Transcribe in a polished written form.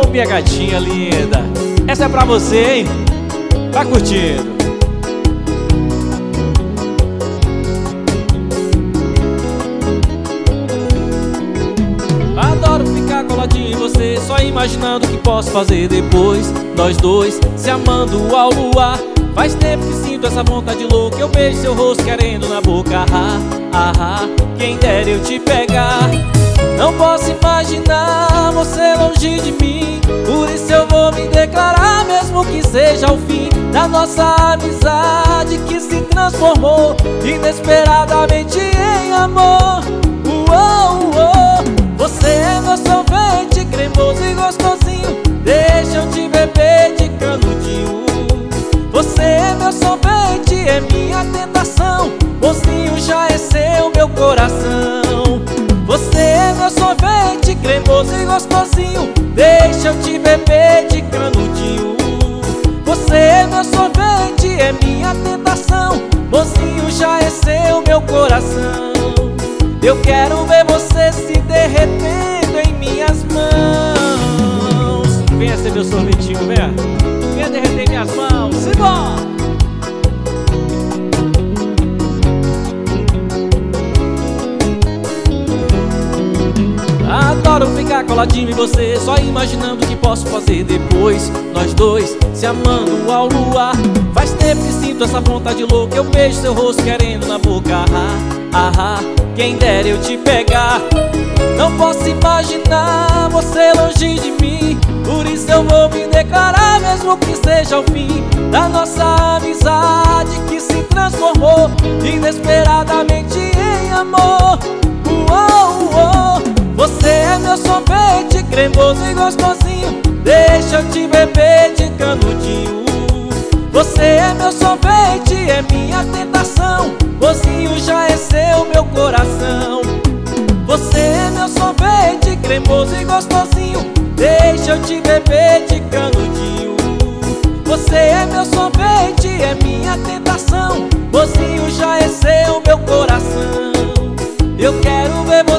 minha gatinha linda, essa é pra você, hein? Vai curtindo. Adoro ficar coladinho em você, só imaginando o que posso fazer depois. Nós dois se amando ao luar. Faz tempo que sinto essa vontade louca. Eu beijo seu rosto querendo na boca. Quem dera eu te pegar. Não posso imaginar você longe de mim. Por isso eu vou me declarar, mesmo que seja o fim da nossa amizade, que se transformou inesperadamente em amor. Você é meu sorvete cremoso e gostosinho, deixa eu te beber de canudinho. Você é meu sorvete, é minha tentação, mocinho, já é seu meu coração. Você é meu sorvete cremoso e gostosinho, deixa eu te beber de canudinho. Você é meu sorvete, é minha tentação, mocinho, já é seu meu coração. Eu quero ver você se derretendo em minhas mãos. Venha ser meu sorvetinho, venha. Venha derreter minhas mãos, simbora! Adoro ficar coladinho em você, só imaginando o que posso fazer depois. Nós dois se amando ao luar. Faz tempo que sinto essa vontade louca. Eu beijo seu rosto querendo na boca. Quem dera eu te pegar. Não posso imaginar você longe de mim. Por isso eu vou me declarar, mesmo que seja o fim da nossa amizade, que se transformou inesperadamente em amor. Você é meu sorvete cremoso e gostosinho, deixa eu te beber de canudinho. Você é meu sorvete, é minha tentação, mocinho, já é seu meu coração. Você é meu sorvete cremoso e gostosinho, deixa eu te beber de canudinho. Você é meu sorvete, é minha tentação, mocinho, já é seu meu coração. Eu quero ver